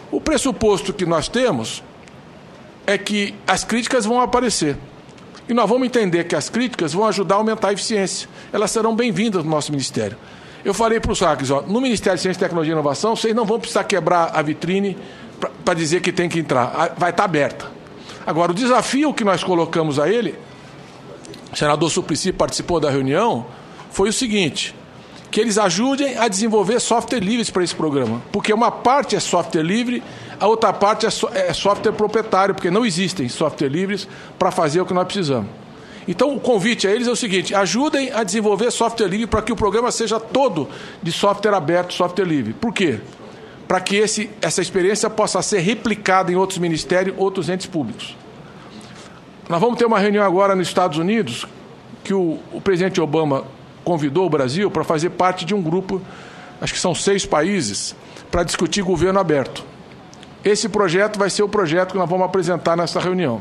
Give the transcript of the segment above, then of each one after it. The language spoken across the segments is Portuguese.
O pressuposto que nós temos é que as críticas vão aparecer. E nós vamos entender que as críticas vão ajudar a aumentar a eficiência. Elas serão bem-vindas no nosso Ministério. Eu falei para os hackers, no Ministério de Ciência, Tecnologia e Inovação, vocês não vão precisar quebrar a vitrine para dizer que tem que entrar. Vai estar aberta. Agora, o desafio que nós colocamos a ele, o senador Suplicy participou da reunião, foi o seguinte, que eles ajudem a desenvolver software livres para esse programa. Porque uma parte é software livre, a outra parte é software proprietário, porque não existem software livres para fazer o que nós precisamos. Então, o convite a eles é o seguinte, ajudem a desenvolver software livre para que o programa seja todo de software aberto, software livre. Por quê? Para que essa experiência possa ser replicada em outros ministérios, outros entes públicos. Nós vamos ter uma reunião agora nos Estados Unidos, que o presidente Obama convidou o Brasil para fazer parte de um grupo, acho que são 6 países, para discutir governo aberto. Esse projeto vai ser o projeto que nós vamos apresentar nessa reunião.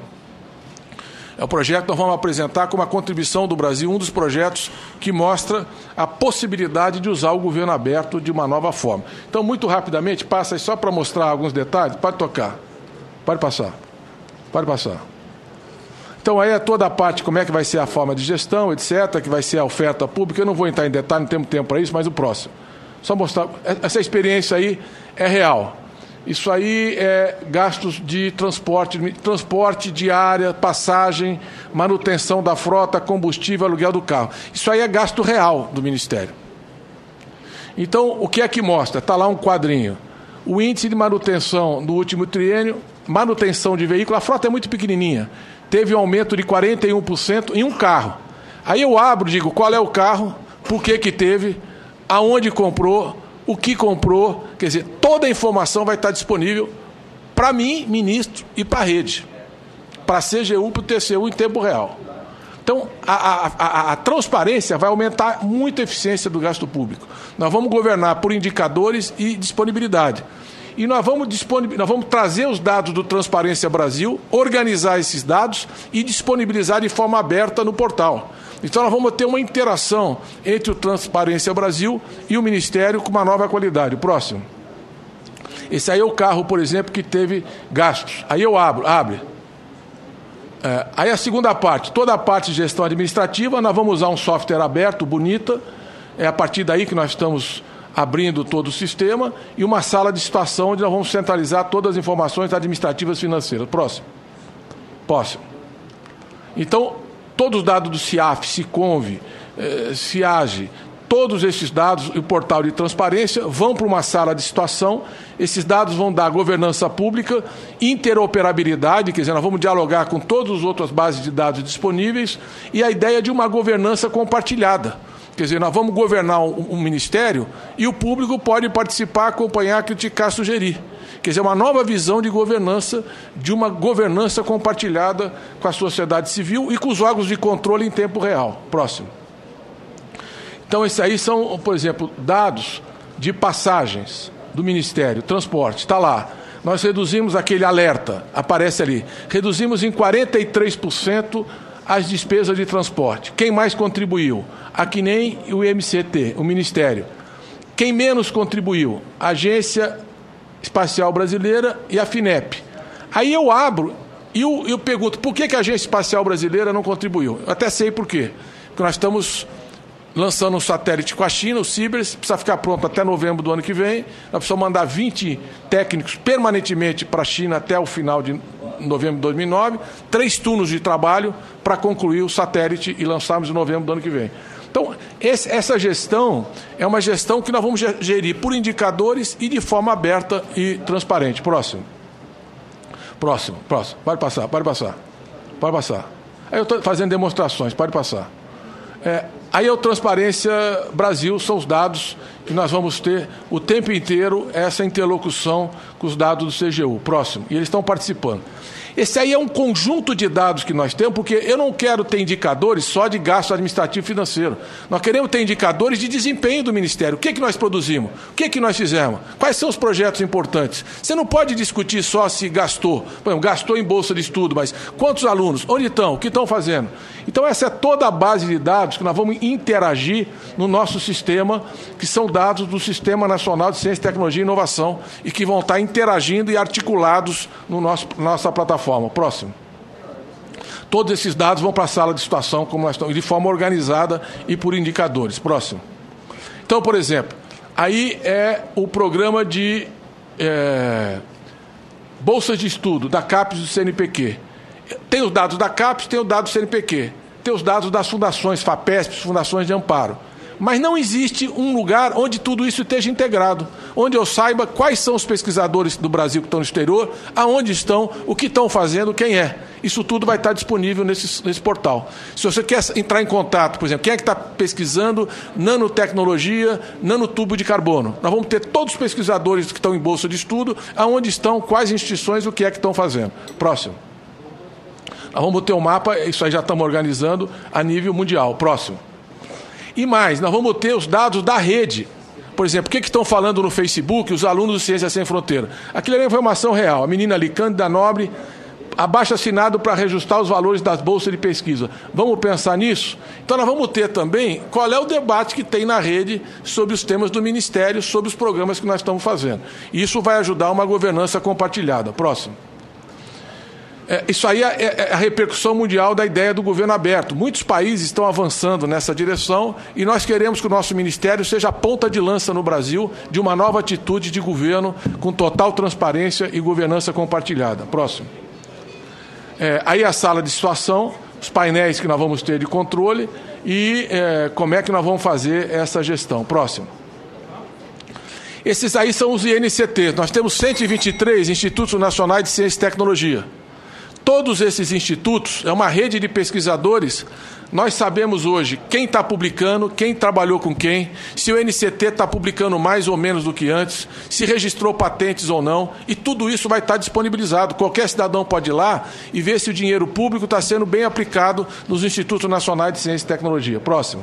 É o projeto que nós vamos apresentar como a contribuição do Brasil, um dos projetos que mostra a possibilidade de usar o governo aberto de uma nova forma. Então, muito rapidamente, passa aí só para mostrar alguns detalhes. Pode tocar. Pode passar. Pode passar. Então, aí é toda a parte, como é que vai ser a forma de gestão, etc., que vai ser a oferta pública. Eu não vou entrar em detalhe, não temos tempo para isso, mas o próximo. Só mostrar. Essa experiência aí é real. Isso aí é gastos de transporte diária, passagem, manutenção da frota, combustível, aluguel do carro. Isso aí é gasto real do Ministério. Então, o que é que mostra? Está lá um quadrinho. O índice de manutenção no último triênio, manutenção de veículo, a frota é muito pequenininha. Teve um aumento de 41% em um carro. Aí eu abro, digo, qual é o carro, por que teve, aonde comprou, o que comprou, quer dizer, toda a informação vai estar disponível para mim, ministro, e para a rede, para a CGU, para o TCU em tempo real. Então, a transparência vai aumentar muito a eficiência do gasto público. Nós vamos governar por indicadores e disponibilidade. E nós vamos trazer os dados do Transparência Brasil, organizar esses dados e disponibilizar de forma aberta no portal. Então, nós vamos ter uma interação entre o Transparência Brasil e o Ministério com uma nova qualidade. O próximo. Esse aí é o carro, por exemplo, que teve gastos. Aí eu abre. Aí a segunda parte, toda a parte de gestão administrativa, nós vamos usar um software aberto, bonita. É a partir daí que nós estamos abrindo todo o sistema, e uma sala de situação onde nós vamos centralizar todas as informações administrativas e financeiras. Próximo. Então, todos os dados do CIAF, SICONV, CIAGE, todos esses dados e o portal de transparência vão para uma sala de situação. Esses dados vão dar governança pública, interoperabilidade, quer dizer, nós vamos dialogar com todas as outras bases de dados disponíveis, e a ideia de uma governança compartilhada. Quer dizer, nós vamos governar um ministério e o público pode participar, acompanhar, criticar, sugerir. Quer dizer, uma nova visão de governança, de uma governança compartilhada com a sociedade civil e com os órgãos de controle em tempo real. Próximo. Então, esses aí são, por exemplo, dados de passagens do Ministério, transporte, está lá. Nós reduzimos aquele alerta, aparece ali. Reduzimos em 43% as despesas de transporte. Quem mais contribuiu? Aqui nem o MCT, o Ministério. Quem menos contribuiu? A Agência Espacial Brasileira e a FINEP. Aí eu abro e eu pergunto, por que a Agência Espacial Brasileira não contribuiu? Eu até sei por quê. Porque nós estamos lançando um satélite com a China, o Cibers, precisa ficar pronto até novembro do ano que vem. Nós precisamos mandar 20 técnicos permanentemente para a China até o final de novembro de 2009, 3 turnos de trabalho para concluir o satélite e lançarmos em novembro do ano que vem. Então, essa gestão é uma gestão que nós vamos gerir por indicadores e de forma aberta e transparente. Próximo. Pode passar. Aí eu estou fazendo demonstrações, pode passar. Aí é o Transparência Brasil, são os dados que nós vamos ter o tempo inteiro, essa interlocução com os dados do CGU. Próximo. E eles estão participando. Esse aí é um conjunto de dados que nós temos, porque eu não quero ter indicadores só de gasto administrativo e financeiro. Nós queremos ter indicadores de desempenho do Ministério. O que nós produzimos? O que nós fizemos? Quais são os projetos importantes? Você não pode discutir só se gastou. Por exemplo, gastou em bolsa de estudo, mas quantos alunos? Onde estão? O que estão fazendo? Então, essa é toda a base de dados que nós vamos interagir no nosso sistema, que são dados do Sistema Nacional de Ciência, Tecnologia e Inovação e que vão estar interagindo e articulados no nossa plataforma. Próximo. Todos esses dados vão para a sala de situação, como nós estamos, de forma organizada e por indicadores. Próximo. Então, por exemplo, aí é o programa de bolsas de estudo da CAPES e do CNPq. Tem os dados da CAPES, tem os dados do CNPq, tem os dados das fundações, FAPESP, fundações de amparo. Mas não existe um lugar onde tudo isso esteja integrado, onde eu saiba quais são os pesquisadores do Brasil que estão no exterior, aonde estão, o que estão fazendo, quem é. Isso tudo vai estar disponível nesse portal. Se você quer entrar em contato, por exemplo, quem é que está pesquisando nanotecnologia, nanotubo de carbono? Nós vamos ter todos os pesquisadores que estão em bolsa de estudo, aonde estão, quais instituições, o que é que estão fazendo. Próximo. Nós vamos ter um mapa, isso aí já estamos organizando a nível mundial. Próximo. E mais, nós vamos ter os dados da rede. Por exemplo, o que estão falando no Facebook os alunos do Ciência Sem Fronteira? Aquilo é informação real. A menina ali, Cândida Nobre, abaixo-assinado para reajustar os valores das bolsas de pesquisa. Vamos pensar nisso? Então nós vamos ter também qual é o debate que tem na rede sobre os temas do Ministério, sobre os programas que nós estamos fazendo. E isso vai ajudar uma governança compartilhada. Próximo. Isso aí é a repercussão mundial da ideia do governo aberto. Muitos países estão avançando nessa direção e nós queremos que o nosso ministério seja a ponta de lança no Brasil de uma nova atitude de governo com total transparência e governança compartilhada. Próximo. Aí a sala de situação, os painéis que nós vamos ter de controle e como é que nós vamos fazer essa gestão. Próximo. Esses aí são os INCTs. Nós temos 123 Institutos Nacionais de Ciência e Tecnologia. Todos esses institutos, é uma rede de pesquisadores, nós sabemos hoje quem está publicando, quem trabalhou com quem, se o NCT está publicando mais ou menos do que antes, se registrou patentes ou não, e tudo isso vai estar disponibilizado. Qualquer cidadão pode ir lá e ver se o dinheiro público está sendo bem aplicado nos Institutos Nacionais de Ciência e Tecnologia. Próximo.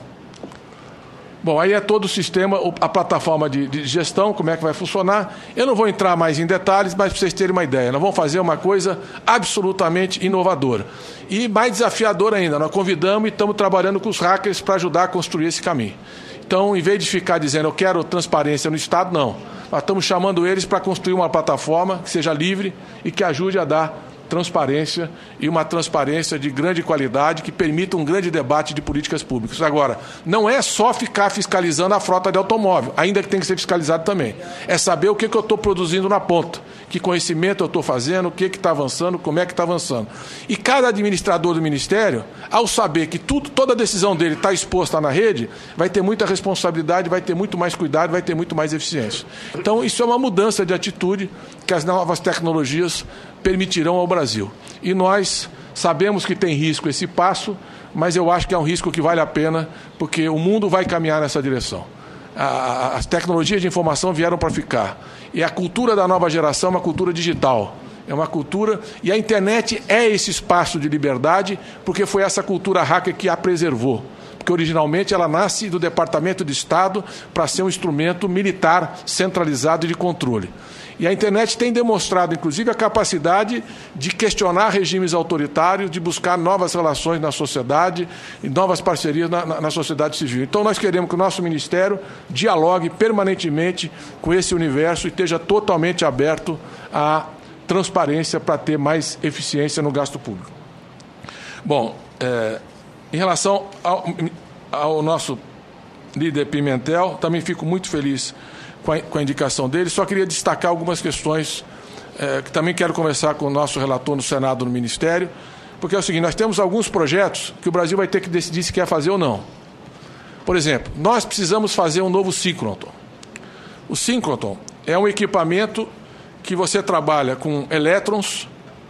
Bom, aí é todo o sistema, a plataforma de gestão, como é que vai funcionar. Eu não vou entrar mais em detalhes, mas para vocês terem uma ideia, nós vamos fazer uma coisa absolutamente inovadora. E mais desafiadora ainda, nós convidamos e estamos trabalhando com os hackers para ajudar a construir esse caminho. Então, em vez de ficar dizendo eu quero transparência no Estado, não. Nós estamos chamando eles para construir uma plataforma que seja livre e que ajude a dar transparência e uma transparência de grande qualidade que permita um grande debate de políticas públicas. Agora, não é só ficar fiscalizando a frota de automóvel, ainda que tem que ser fiscalizado também. É saber o que eu estou produzindo na ponta, que conhecimento eu estou fazendo, o que está avançando, como é que está avançando. E cada administrador do Ministério, ao saber que toda a decisão dele está exposta na rede, vai ter muita responsabilidade, vai ter muito mais cuidado, vai ter muito mais eficiência. Então, isso é uma mudança de atitude que as novas tecnologias permitirão ao Brasil. E nós sabemos que tem risco esse passo, mas eu acho que é um risco que vale a pena, porque o mundo vai caminhar nessa direção. As tecnologias de informação vieram para ficar. E a cultura da nova geração é uma cultura digital. É uma cultura... E a internet é esse espaço de liberdade, porque foi essa cultura hacker que a preservou. Porque originalmente ela nasce do Departamento de Estado para ser um instrumento militar centralizado de controle. E a internet tem demonstrado, inclusive, a capacidade de questionar regimes autoritários, de buscar novas relações na sociedade e novas parcerias na sociedade civil. Então, nós queremos que o nosso Ministério dialogue permanentemente com esse universo e esteja totalmente aberto à transparência para ter mais eficiência no gasto público. Bom, em relação ao nosso líder Pimentel, também fico muito feliz com a indicação dele. Só queria destacar algumas questões que também quero conversar com o nosso relator no Senado, no Ministério, porque é o seguinte, nós temos alguns projetos que o Brasil vai ter que decidir se quer fazer ou não. Por exemplo, nós precisamos fazer um novo síncrotron. O síncrotron é um equipamento que você trabalha com elétrons.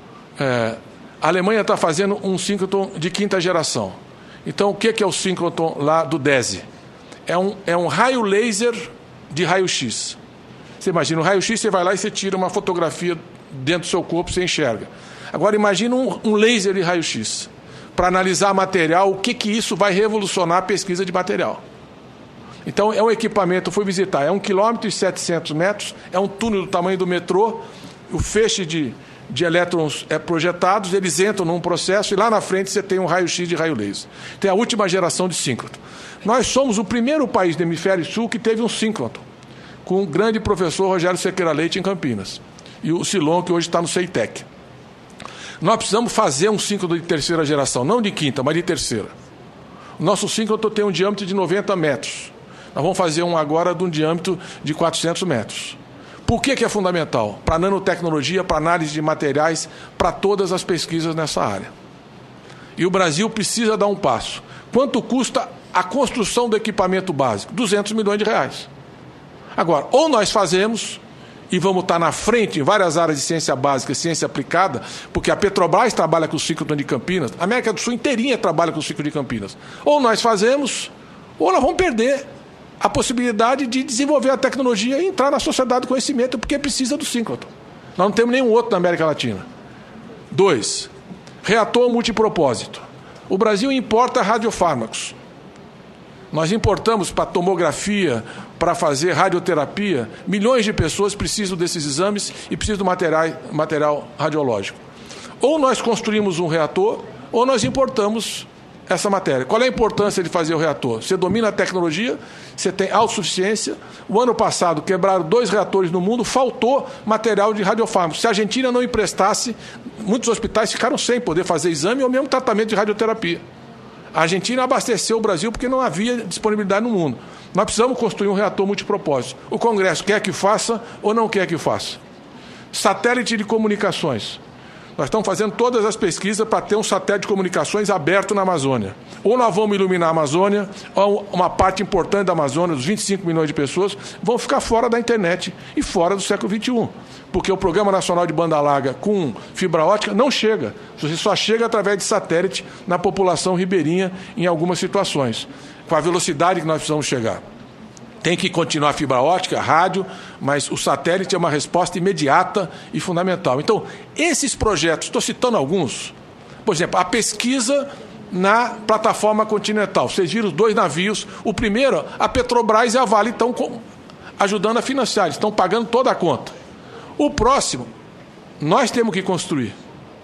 A Alemanha está fazendo um síncrotron de 5ª geração. Então, o que é o síncrotron lá do DESE? É um raio laser de raio-x. Você imagina, o raio-x, você vai lá e você tira uma fotografia dentro do seu corpo, você enxerga. Agora, imagina um laser de raio-x para analisar material, o que isso vai revolucionar a pesquisa de material. Então, é um equipamento, eu fui visitar, é 1,7 km, é um túnel do tamanho do metrô, o feixe de de elétrons projetados, eles entram num processo e lá na frente você tem um raio-x de raio laser. Tem a última geração de síncroton. Nós somos o primeiro país do hemisfério sul que teve um síncroton, com o grande professor Rogério Sequeira Leite em Campinas, e o Silon, que hoje está no CEITEC. Nós precisamos fazer um síncroton de terceira geração, não de quinta, mas de terceira. O nosso síncroton tem um diâmetro de 90 metros. Nós vamos fazer um agora de um diâmetro de 400 metros. Por que é fundamental? Para nanotecnologia, para análise de materiais, para todas as pesquisas nessa área. E o Brasil precisa dar um passo. Quanto custa a construção do equipamento básico? 200 milhões de reais. Agora, ou nós fazemos, e vamos estar na frente em várias áreas de ciência básica e ciência aplicada, porque a Petrobras trabalha com o síncroton de Campinas, a América do Sul inteirinha trabalha com o síncroton de Campinas. Ou nós fazemos, ou nós vamos perder a possibilidade de desenvolver a tecnologia e entrar na sociedade do conhecimento, porque precisa do síncroton. Nós não temos nenhum outro na América Latina. 2. Reator multipropósito. O Brasil importa radiofármacos. Nós importamos para tomografia, para fazer radioterapia. Milhões de pessoas precisam desses exames e precisam do material radiológico. Ou nós construímos um reator, ou nós importamos essa matéria. Qual é a importância de fazer o reator? Você domina a tecnologia, você tem autossuficiência. O ano passado quebraram 2 reatores no mundo, faltou material de radiofármacos. Se a Argentina não emprestasse, muitos hospitais ficaram sem poder fazer exame ou mesmo tratamento de radioterapia. A Argentina abasteceu o Brasil porque não havia disponibilidade no mundo. Nós precisamos construir um reator multipropósito. O Congresso quer que faça ou não quer que faça? Satélite de comunicações. Nós estamos fazendo todas as pesquisas para ter um satélite de comunicações aberto na Amazônia. Ou nós vamos iluminar a Amazônia, ou uma parte importante da Amazônia, dos 25 milhões de pessoas, vão ficar fora da internet e fora do século XXI. Porque o Programa Nacional de Banda Larga com fibra ótica não chega. Você só chega através de satélite na população ribeirinha em algumas situações, com a velocidade que nós precisamos chegar. Tem que continuar a fibra ótica, rádio, mas o satélite é uma resposta imediata e fundamental. Então, esses projetos, estou citando alguns, por exemplo, a pesquisa na plataforma continental. Vocês viram os 2 navios. O primeiro, a Petrobras e a Vale estão ajudando a financiar, eles estão pagando toda a conta. O próximo, nós temos que construir.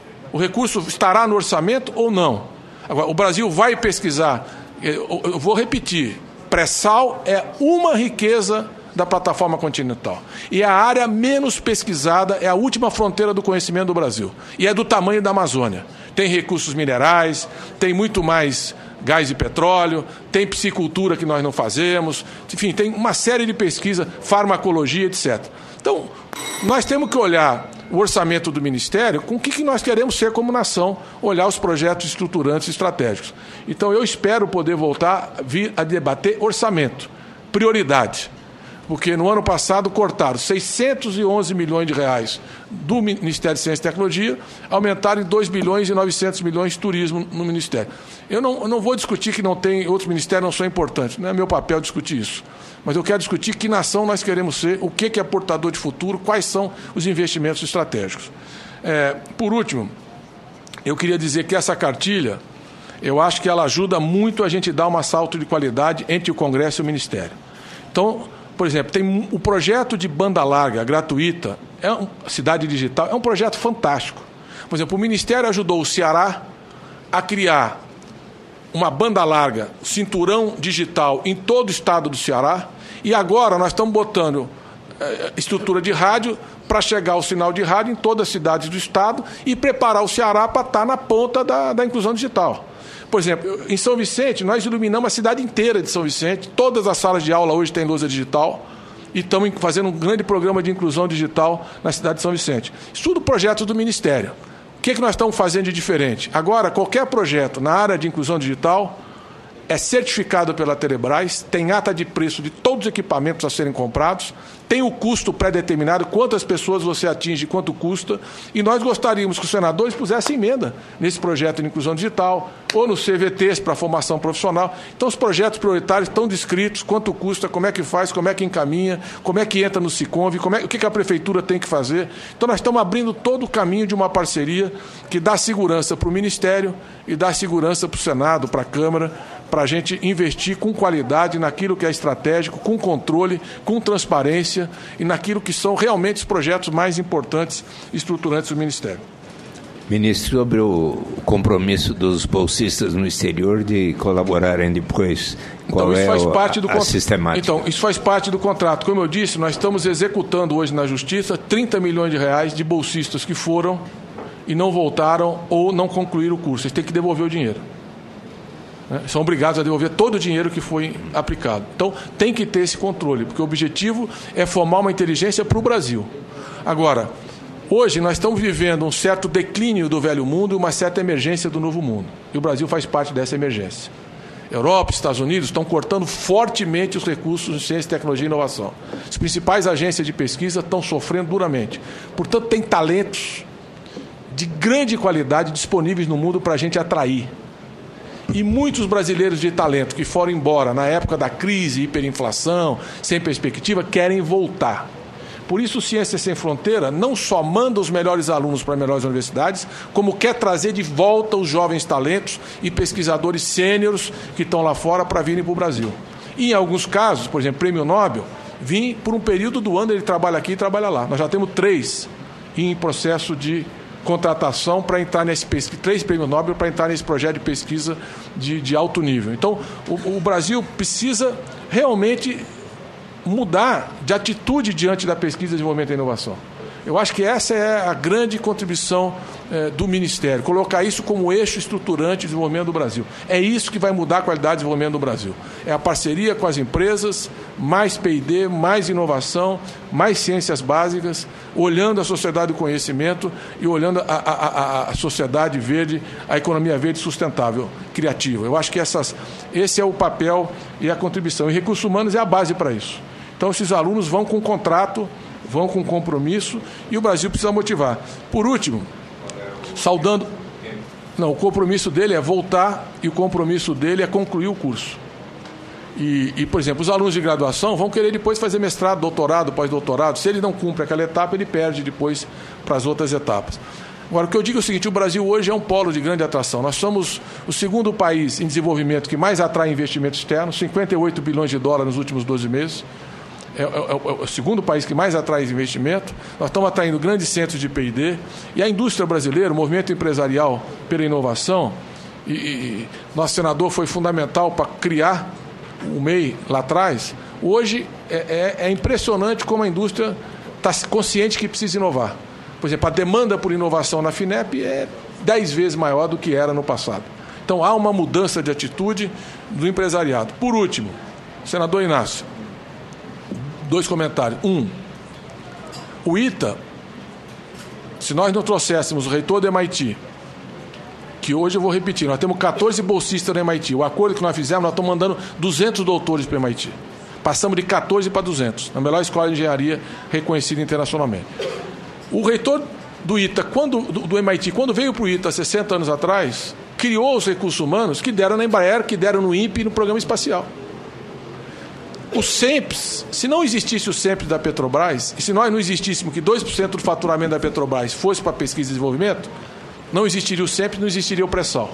O recurso estará no orçamento ou não? Agora, o Brasil vai pesquisar, eu vou repetir, pré-sal é uma riqueza da plataforma continental. E a área menos pesquisada é a última fronteira do conhecimento do Brasil. E é do tamanho da Amazônia. Tem recursos minerais, tem muito mais gás e petróleo, tem piscicultura que nós não fazemos, enfim, tem uma série de pesquisas, farmacologia, etc. Então, nós temos que olhar o orçamento do Ministério com o que nós queremos ser como nação, olhar os projetos estruturantes estratégicos. Então, eu espero poder voltar a vir a debater orçamento, prioridade. Porque no ano passado cortaram 611 milhões de reais do Ministério de Ciência e Tecnologia, aumentaram em 2 bilhões e 900 milhões de turismo no Ministério. Eu não vou discutir que não tem outros ministérios não são importantes, não é meu papel discutir isso. Mas eu quero discutir que nação nós queremos ser, o que é portador de futuro, quais são os investimentos estratégicos. Por último, eu queria dizer que essa cartilha, eu acho que ela ajuda muito a gente dar um salto de qualidade entre o Congresso e o Ministério. Então, por exemplo, tem o projeto de banda larga gratuita, Cidade Digital, é um projeto fantástico. Por exemplo, o Ministério ajudou o Ceará a criar uma banda larga, cinturão digital em todo o estado do Ceará, e agora nós estamos botando estrutura de rádio para chegar o sinal de rádio em todas as cidades do estado e preparar o Ceará para estar na ponta da inclusão digital. Por exemplo, em São Vicente, nós iluminamos a cidade inteira de São Vicente, todas as salas de aula hoje têm lousa digital, e estamos fazendo um grande programa de inclusão digital na cidade de São Vicente. Isso tudo projetos do Ministério. O que nós estamos fazendo de diferente? Agora, qualquer projeto na área de inclusão digital é certificado pela Telebrás, tem ata de preço de todos os equipamentos a serem comprados, tem o custo pré-determinado, quantas pessoas você atinge, quanto custa, e nós gostaríamos que os senadores pusessem emenda nesse projeto de inclusão digital, ou no CVTs para formação profissional. Então, os projetos prioritários estão descritos, quanto custa, como é que faz, como é que encaminha, como é que entra no Siconv, o que a Prefeitura tem que fazer. Então, nós estamos abrindo todo o caminho de uma parceria que dá segurança para o Ministério e dá segurança para o Senado, para a Câmara, para a gente investir com qualidade naquilo que é estratégico, com controle, com transparência e naquilo que são realmente os projetos mais importantes e estruturantes do Ministério. Ministro, sobre o compromisso dos bolsistas no exterior de colaborarem depois, qual é a sistemática? Então, isso faz parte do contrato. Como eu disse, nós estamos executando hoje na Justiça 30 milhões de reais de bolsistas que foram e não voltaram ou não concluíram o curso. Eles têm que devolver o dinheiro. São obrigados a devolver todo o dinheiro que foi aplicado. Então, tem que ter esse controle, porque o objetivo é formar uma inteligência para o Brasil. Agora, hoje nós estamos vivendo um certo declínio do velho mundo e uma certa emergência do novo mundo. E o Brasil faz parte dessa emergência. Europa e Estados Unidos estão cortando fortemente os recursos em ciência, tecnologia e inovação. As principais agências de pesquisa estão sofrendo duramente. Portanto, tem talentos de grande qualidade disponíveis no mundo para a gente atrair. E muitos brasileiros de talento que foram embora na época da crise, hiperinflação, sem perspectiva, querem voltar. Por isso, o Ciências Sem Fronteira não só manda os melhores alunos para melhores universidades, como quer trazer de volta os jovens talentos e pesquisadores sêniores que estão lá fora para virem para o Brasil. E, em alguns casos, por exemplo, Prêmio Nobel, vim por um período do ano, ele trabalha aqui e trabalha lá. Nós já temos 3 em processo de contratação para entrar nesse 3 prêmios Nobel para entrar nesse projeto de pesquisa de alto nível. Então, o Brasil precisa realmente mudar de atitude diante da pesquisa, desenvolvimento e inovação. Eu acho que essa é a grande contribuição do Ministério, colocar isso como eixo estruturante de desenvolvimento do Brasil. É isso que vai mudar a qualidade de desenvolvimento do Brasil. É a parceria com as empresas, mais P&D, mais inovação, mais ciências básicas, olhando a sociedade do conhecimento e olhando a sociedade verde, a economia verde sustentável, criativa. Eu acho que esse é o papel e a contribuição. E recursos humanos é a base para isso. Então, esses alunos vão com contrato, vão com compromisso e o Brasil precisa motivar. Por último, saudando... Não, o compromisso dele é voltar e o compromisso dele é concluir o curso. E, por exemplo, os alunos de graduação vão querer depois fazer mestrado, doutorado, pós-doutorado. Se ele não cumpre aquela etapa, ele perde depois para as outras etapas. Agora, o que eu digo é o seguinte, o Brasil hoje é um polo de grande atração. Nós somos o segundo país em desenvolvimento que mais atrai investimento externo, 58 bilhões de dólares nos últimos 12 meses. É o segundo país que mais atrai investimento. Nós estamos atraindo grandes centros de P&D. E a indústria brasileira, o movimento empresarial pela inovação, e nosso senador foi fundamental para criar o MEI lá atrás. Hoje é impressionante como a indústria está consciente que precisa inovar. Por exemplo, a demanda por inovação na FINEP é 10 vezes maior do que era no passado. Então, há uma mudança de atitude do empresariado. Por último, senador Inácio, 2 comentários. O ITA, se nós não trouxéssemos o reitor do MIT, que hoje eu vou repetir, nós temos 14 bolsistas no MIT. O acordo que nós fizemos, nós estamos mandando 200 doutores para o MIT. Passamos de 14 para 200, na melhor escola de engenharia reconhecida internacionalmente. O reitor do ITA, do MIT, quando veio para o ITA 60 anos atrás, criou os recursos humanos que deram na Embraer, que deram no INPE e no Programa Espacial. O SEMPS, se não existisse o SEMPS da Petrobras, e se nós não existíssemos que 2% do faturamento da Petrobras fosse para pesquisa e desenvolvimento, não existiria o SEMPS, não existiria o pré-sal.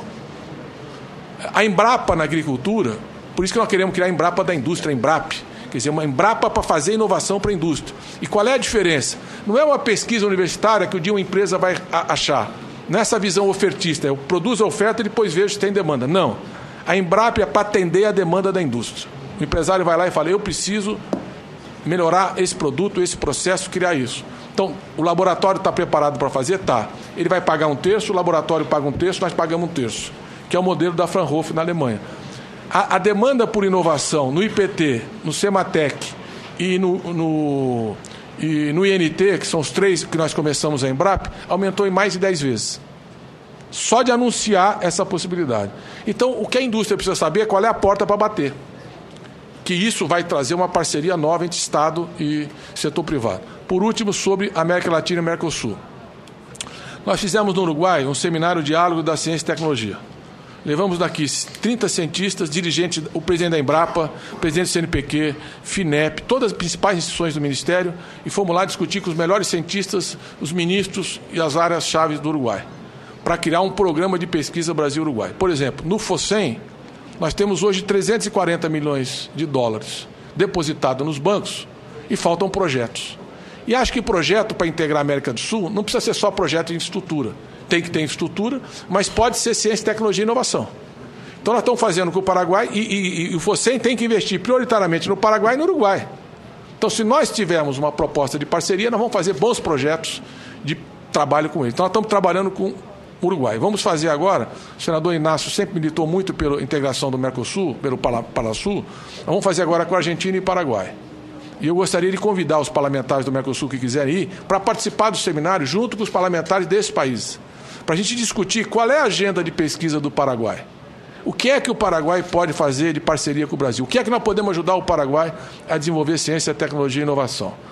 A Embrapa na agricultura, por isso que nós queremos criar a Embrapa da indústria, a Embrap, quer dizer, uma Embrapa para fazer inovação para a indústria. E qual é a diferença? Não é uma pesquisa universitária que um dia uma empresa vai achar. Nessa visão ofertista, eu produzo a oferta e depois vejo se tem demanda. Não. A Embrapa é para atender a demanda da indústria. O empresário vai lá e fala, eu preciso melhorar esse produto, esse processo, criar isso. Então, o laboratório está preparado para fazer? Está. Ele vai pagar 1/3, o laboratório paga 1/3, nós pagamos 1/3, que é o modelo da Fraunhofer na Alemanha. A demanda por inovação no IPT, no Sematec e no INT, que são os 3 que nós começamos a Embrap, aumentou em mais de 10 vezes. Só de anunciar essa possibilidade. Então, o que a indústria precisa saber é qual é a porta para bater. Que isso vai trazer uma parceria nova entre Estado e setor privado. Por último, sobre América Latina e Mercosul. Nós fizemos no Uruguai um seminário diálogo da ciência e tecnologia. Levamos daqui 30 cientistas, dirigentes, o presidente da Embrapa, o presidente do CNPq, FINEP, todas as principais instituições do Ministério, e fomos lá discutir com os melhores cientistas, os ministros e as áreas-chave do Uruguai, para criar um programa de pesquisa Brasil-Uruguai. Por exemplo, no FOSEM, Nós temos hoje 340 milhões de dólares depositados nos bancos e faltam projetos. E acho que projeto para integrar a América do Sul não precisa ser só projeto de infraestrutura. Tem que ter infraestrutura, mas pode ser ciência, tecnologia e inovação. Então nós estamos fazendo com o Paraguai e o FOSEM tem que investir prioritariamente no Paraguai e no Uruguai. Então, se nós tivermos uma proposta de parceria, nós vamos fazer bons projetos de trabalho com eles. Então, nós estamos trabalhando com o Uruguai. Vamos fazer agora, o senador Inácio sempre militou muito pela integração do Mercosul, pelo Palasul, nós vamos fazer agora com a Argentina e Paraguai. E eu gostaria de convidar os parlamentares do Mercosul que quiserem ir para participar do seminário junto com os parlamentares desses países, para a gente discutir qual é a agenda de pesquisa do Paraguai. O que é que o Paraguai pode fazer de parceria com o Brasil? O que é que nós podemos ajudar o Paraguai a desenvolver ciência, tecnologia e inovação?